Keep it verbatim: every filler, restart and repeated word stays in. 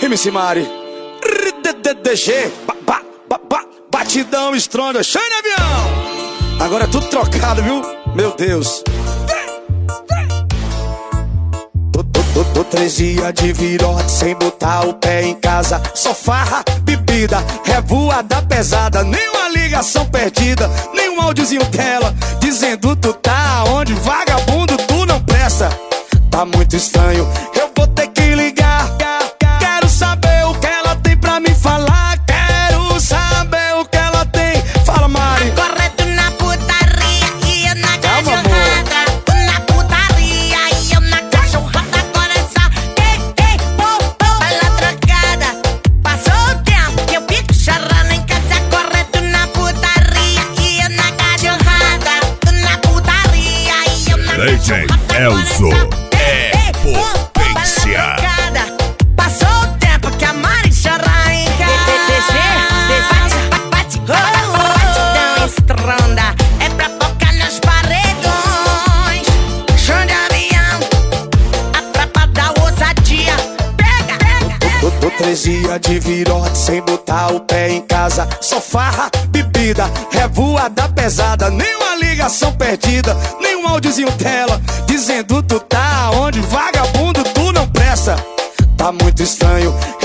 M C Mari, D G, batidão, estronda, cheio de avião. Agora é tudo trocado, viu? Meu Deus. Tô três dias de virote sem botar o pé em casa. Só farra, bebida, revoada pesada. Nenhuma ligação perdida, nenhum áudiozinho dela dizendo tu tá onde, vagabundo, tu não presta. Tá muito estranho, eu vou ter que ligar. Quero saber o que ela tem pra me falar. Quero saber o que ela tem. Fala, Mari. Agora tu na putaria e eu na cachorrada. Tu na putaria e eu na cachorrada. Agora é só ei, ei, pô, pô, bala trocada. Passou o tempo que eu fico chorando em casa. Agora tu na putaria e eu na cachorrada. Tu na putaria e eu na D J Elzo. É potência. Passou o tempo que a Mari chora em casa. Bate, batidão, estronda. É pra tocar nos paredões. Chão de avião, a tropa da ousadia. Pega, pega. Tô, tô três dias de virote sem botar o pé em casa. Só farra, bebida, revoada pesada. Nenhuma ligação perdida, nenhum áudiozinho dela dizendo tu tá onde, vagabundo, tu não presta. Tá muito estranho,